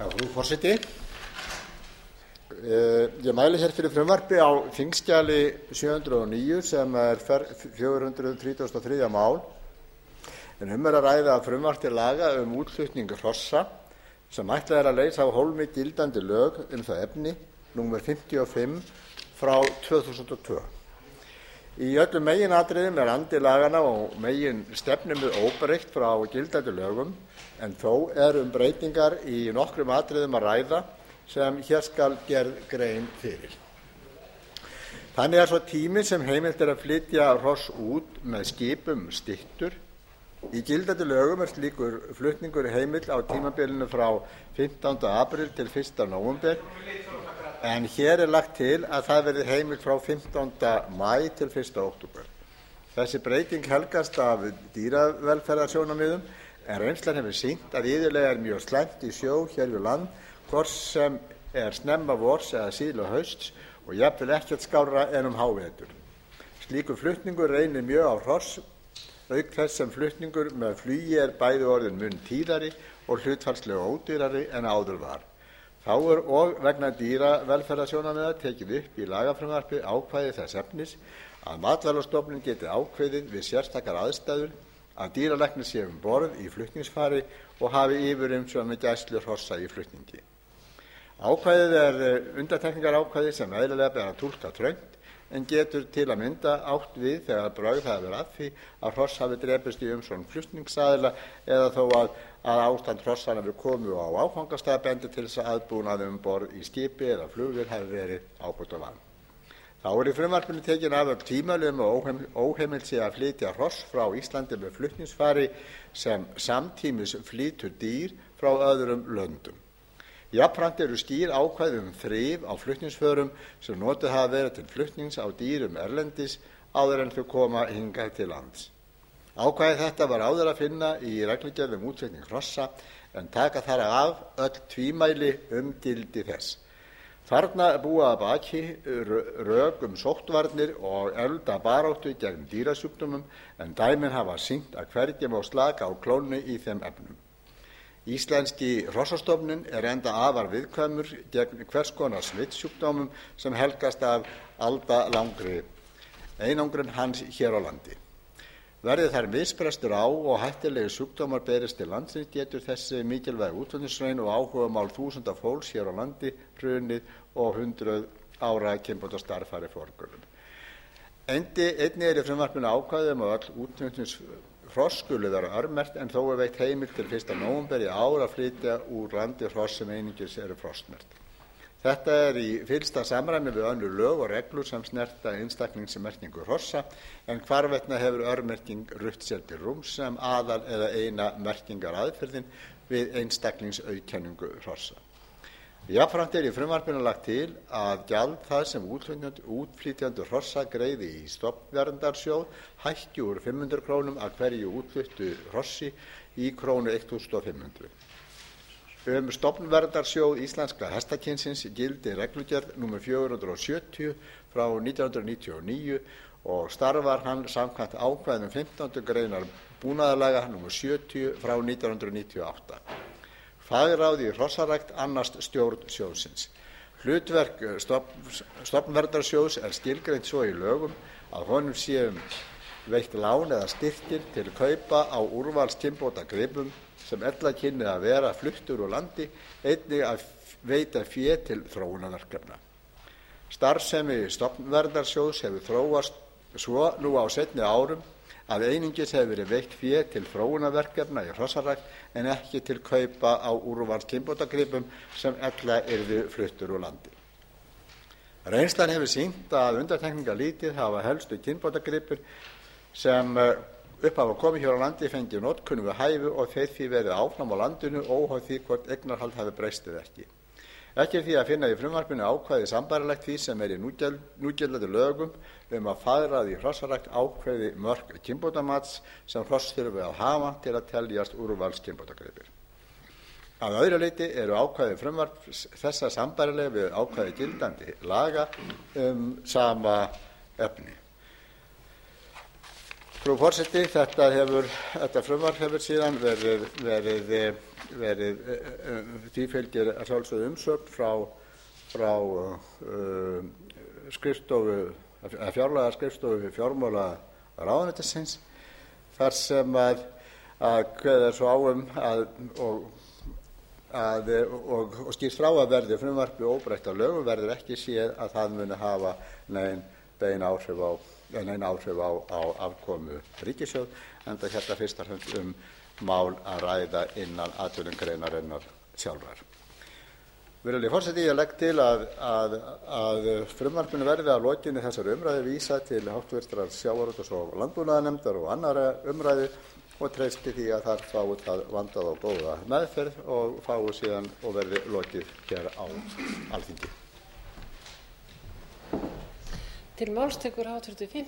Frú forseti. Ég mæli hér fyrir frumvarpi á þingskjali 709 sem er 433. mál. En að ræða frumvarp til laga útflutning hrossa sem ætlað er að leysa af hólmi gildandi lög það efni, númer 55 frá 2002. Í öllum meginatriðum andi laganna og meginstefnumið óbreytt frá gildandi lögum, en þó breytingar í nokkrum atriðum að ræða sem hér skal gerð grein fyrir. Þannig svo tími sem heimilt að flytja hross út með skipum styttur. Í gildandi lögum slíkur flutningur heimill á tímabilinu frá 15. apríl til 1. nóvember, en hér lagt til að það verði heimilt frá 15. maí til 1. október. Þessi breyting helgast af dýravelferðarsjónarmiðum, en reynslan hefur sýnt að iðulega mjög slæmt í sjó hér við land, hvort sem snemma vors eða síðla hausts, og jafnvel ekkert skárra en hávetur. Slíkur flutningur reynir mjög á hross, auk þess sem flutningur með flugi bæði orðinn mun tíðari og hlutfallslega ódýrari en áður var. Þá og vegna dýravelferðarsjónarmiða tekið upp í lagafrumvarpi ákvæði þess efnis að Matvælastofnun geti ákveðið við sérstakar aðstæður að dýralæknir sé borð í flutningsfari og hafi yfirumsjón með gæslu hrossa í flutningi. Ákvæðið undantekningarákvæði sem eðlilega ber að túlka þröngt, en getur til að mynda átt við þegar brögð hafi verið að því að hross hafi drepist í umsjón flutningsaðila eða þó að ástand hrossanna við komu á áfangastað bendi til þess að aðbúnaður borð í skipi eða flugvél hafi verið ábótavant. Þá í frumvarpinu tekin af öll tvímæli að óheimilt sé að flytja hross frá Íslandi með flutningsfari sem samtímis flytur dýr frá öðrum löndum. Jafnframt skýr ákvæði þrif á flutningsförum sem notuð hafa verið til flutnings á dýrum erlendis áður en þau koma hingað til lands. Ákvæði þetta var áður að finna í reglugerð útflutning hrossa, en taka þar af öll tvímæli gildi þess. Þarna búa að baki rök sóttvarnir og elda baráttu gegn dýrasjúkdómum, en dæmin hafa sýnt að hvergi má slaka á klónni í þeim efnum. Íslenski hrossastofninn enda afar viðkvæmur gegn hvers konar smitsjúkdómum sem helgast af aldalangri einangrun hans hér á landi. Verði þær misbrestur á og hættulegir sjúkdómar berist til landsins, getur þessi mikilvæg útflutningsgrein og áhugamál þúsunda fólks hér á landi hrunið og 100 ára kynbótastarf farið forgörðum. Einnig í frumvarpinu ákvæði að öll útflutningshross skulu vera örmerkt, en þó veitt heimild til 1. nóvember í ár að flytja úr landi hross sem einungis frostmerkt. Þetta í fyllsta samræmi við önnur lög og reglur sem snerta einstaklingsmerkingu hrossa, en hvarvetna hefur örmerking rutt sér til rúms sem aðal eða eina merkingaraðferðin við einstaklingsauðkenningu hrossa. Jafnframt í frumvarpinu lagt til að gjald það sem útflytjendur hrossa greiði í stofnverndarsjóð hækki úr 500 krónum af hverju útfluttu hrossi í krónu 1.500. Stofnverndarsjóð íslenska hestakynsins gildi reglugerð nr. 470 frá 1999 og starfar hann samkvæmt ákvæðum 15. greinar búnaðarlaga nr. 70 frá 1998. Fagráð í hrossarækt annast stjórn sjóðsins. Hlutverk stofnverndarsjóðs skilgreint svo í lögum að honum séu veitt lán eða styrkir til kaupa á úrvalskynbótagripum sem ella kynni að vera fluttur úr landi, einnig að veita fé til þróunarverkefna. Starfsemi stofnverndarsjóðs hefur þróast svo nú á seinni árum að einungis hefur verið veitt fé til þróunarverkefna í hrossarækt en ekki til kaupa á úrvalskynbótagripum sem ella yrðu fluttur úr landi. Reynslan hefur sýnt að undantekningarlítið hafa helstu kynbótagripir sem upp hafa komið hér á landi fengið notkun við hæfi og þeir því verið áfram á landinu óháð því hvort eignarhald hafi breyst eða ekki. Ekki því að finna í frumvarpinu ákvæði sambærilegt því sem í núgildandi lögum að fagráð í hrossarækt ákveði mörk kynbótamats sem hross þurfi að hafa til að teljast úrvalskynbótagripir. Að öðru leyti ákvæði frumvarps þessa sambærileg við ákvæði gildandi laga sama efni. Frú forseti, þetta frumvarp hefur síðan verið því fylgir að sjálfsögðu umsögn frá fjárlagaskrifstofu fjármálaráðuneytisins þar sem að kveðið er svo á og skýrt frá að verði frumvarpi óbreytt að lögum verður ekki séð að það muni hafa nein áhrif á afkomu ríkissjóðs enda hérna fyrst og fremst mál að ræða innan atvinnugreinarinnar sjálfrar. Virðulegi forseti, ég legg til að frumvarpinu verði að lokinni þessari umræðu vísað til háttvirtrar sjávarútvegs- og landbúnaðarnefndar og annarra umræðu og treysti því að þar fái það vandaða og góða meðferð og fái síðan og verði lokið hér á Alþingi. Til máls tekur háttvirtur